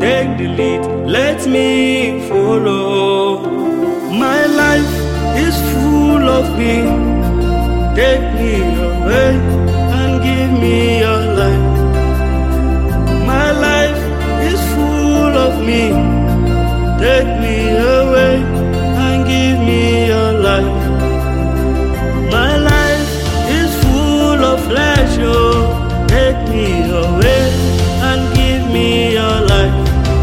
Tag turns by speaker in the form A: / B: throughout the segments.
A: take the lead, let me follow. My life is full of me. Take me away and give me your life. My life is full of me. Take me away and give me your life. My life is full of flesh, oh. Take me away and give me your life.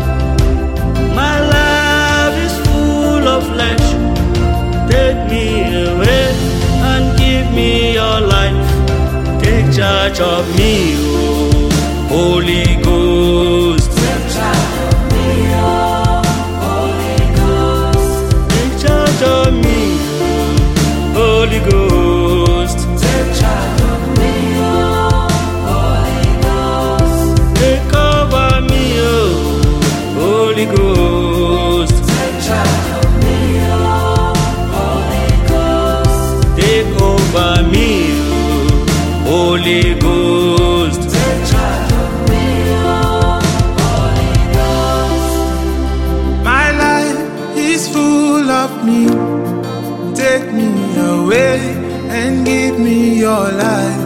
A: My life is full of flesh. Take me away and give me your life. Take charge of me, oh, Holy Ghost.
B: Take charge of me, oh, Holy Ghost.
A: Take charge of me, oh, Holy Ghost.
B: Take charge of me, oh, Holy Ghost.
A: Take over me, oh, Holy Ghost.
B: Take charge of me, oh, Holy Ghost.
A: Take over me, oh, Holy Ghost.
B: Take charge of me, oh, Holy Ghost.
C: My life is full of me. Take me away and give me your life.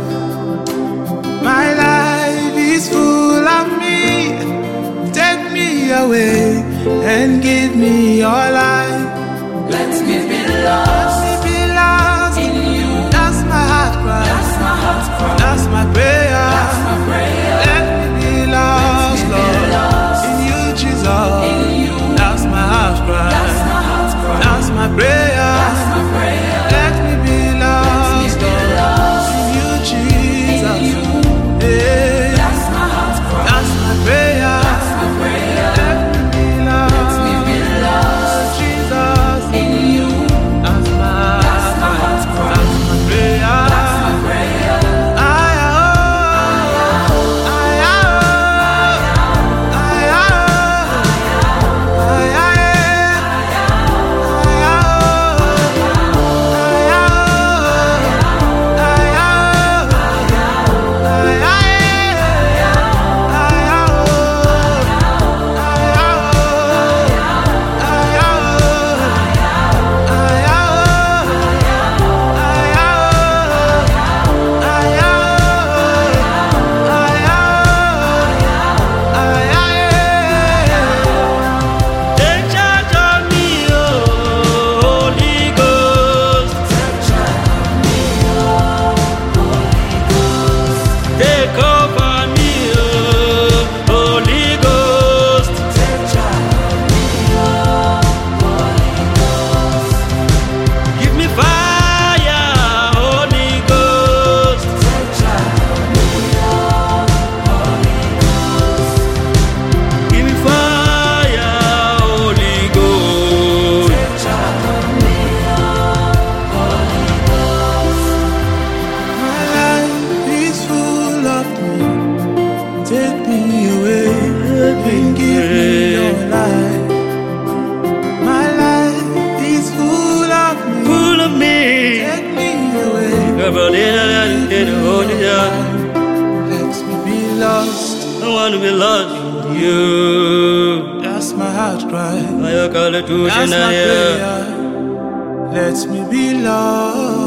C: My life is full of me. Take me away and give me your life.
B: Let me be lost
C: Let me be lost
B: in you.
C: That's my heart cry.
B: That's my heart's cry.
C: That's my prayer.
B: That's my prayer.
C: Let me be lost,
B: Let me be
C: Lord,
B: lost
C: in you, Jesus.
B: in you.
C: That's my heart cry.
B: That's my heart's cry.
C: That's my prayer.
B: That's my prayer.
C: Let me be lost,
B: be
C: Lord,
B: lost
C: in you, Jesus.
B: in you.
C: Yeah.
B: That's my heart's cry.
C: That's my prayer.
B: That's my prayer.
C: Let me be lost,
B: Let me be lost
C: Jesus.
B: in you.
C: That's my
B: heart's cry.
C: That's my prayer.
B: That's my prayer.
A: Take charge of me, oh, Holy Ghost. Take over me, oh, Holy Ghost. Give me fire, Holy Ghost. Give me fire, Holy Ghost.
C: My life is full of me. Take me away and give me your life. My life is full of me.
A: Full of me.
C: Take me away.
A: Let
C: Let me be lost.
A: I want to be lost in you.
C: That's my heart cry.
A: I call it to
C: That's my
A: Shania.
C: prayer. Let me be lost.